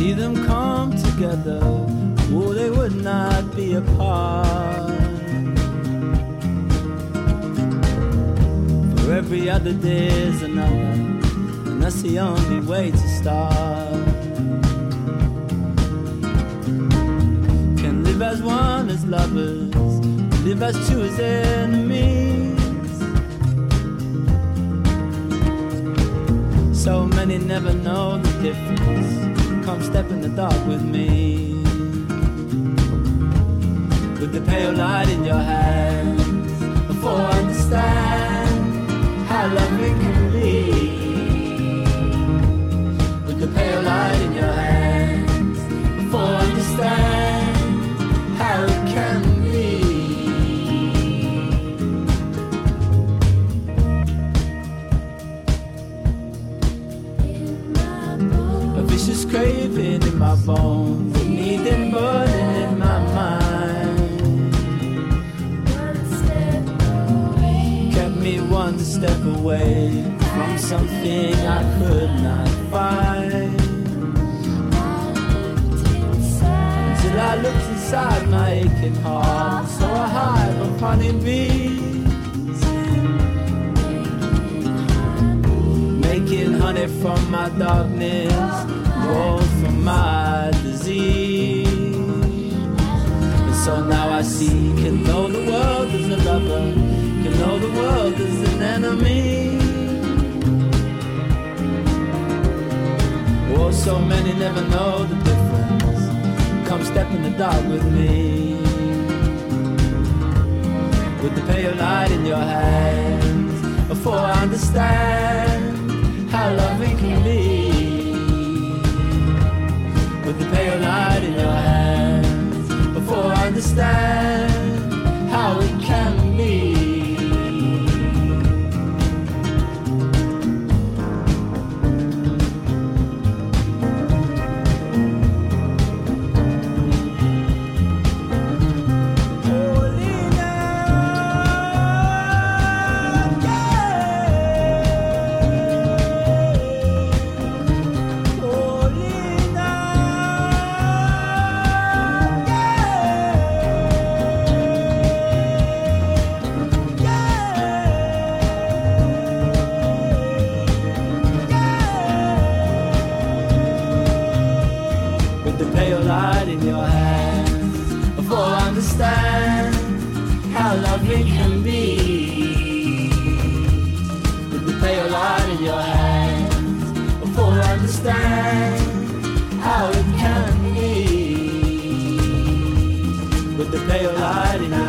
see them come together, oh, they would not be apart. For every other day is another, and that's the only way to start. Can live as one as lovers, live as two as enemies. So many never know the difference. Come step in the dark with me, with the pale light in your hands, before I understand how loving can be. With the pale light in your hands, before I understand how it can be. A vicious craving in my bones, a needing burning in my mind, kept me one step away from something I could not find. Until I looked inside my aching heart, saw a hive of honeybees, making honey from my darkness, gold from my disease. And so now I see, can know the world as a lover, can know the world as an enemy. Oh, so many never know the difference. Come step in the dark with me, with the pale light in your hands, before I understand how loving can be. With the pale light in your hands, before I understand how it can be. How loving can be. With the pale light in your hands, before I understand how it can be. With the pale light in your